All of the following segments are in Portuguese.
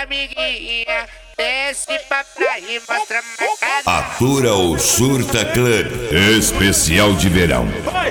amiguinha. Desce pra praia e mostra marcada. Atura o Surta Club especial de verão.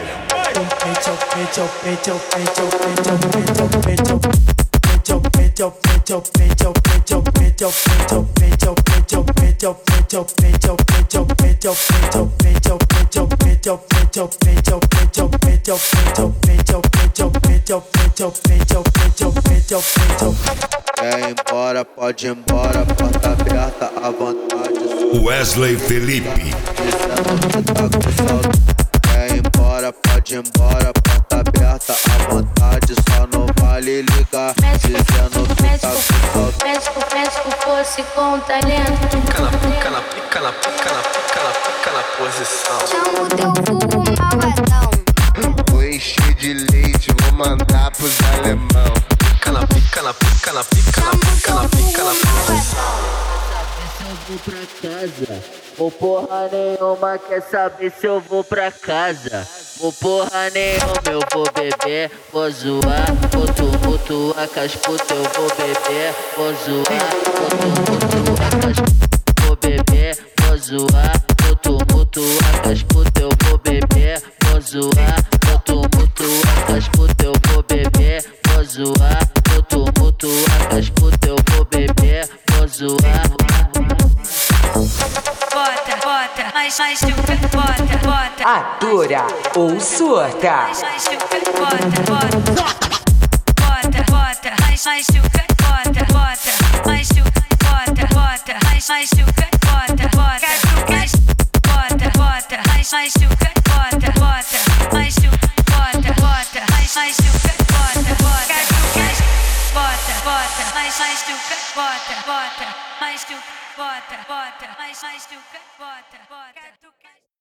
Quer ir embora, pode ir embora, porta aberta à vontade. Wesley Felipe. Dizendo que tá com saudade. Quer ir embora, pode ir embora, porta aberta à vontade. Só não vale ligar, dizendo que tá com saudade. Médico fosse com talento. Pica na pica na pica na pica na pica na pica na posição. Chama o teu vulgo malvadão. Vou encher de leite, vou mandar pros alemão. Pica na pica na pica na pica na pica na pica na posição. Vou pra casa, vou porra nenhuma, quer saber se eu vou pra casa? Vou porra nenhuma, eu vou beber, vou zoar, vou tumultuar com as putas, eu vou beber, vou zoar, vou tumultuar com as putas, vou beber, vou zoar, vou tumultuar com as putas, eu vou beber, vou zoar, vou tumultuar com as putas, eu vou beber, vou zoar, vou tumultuar com as putas, eu vou beber, vou zoar. Bota, mais chuca, bota. Atura ou surta. Mais chuca, bota. Mais chuca, bota. Mais chuca, bota. Mais chuca, bota. Bota. Mais chuca, bota. Mais chuca, bota. Mais chuca, bota. Bota. Mais chuca, bota. Mais chuca, bota. Mais chuca, bota.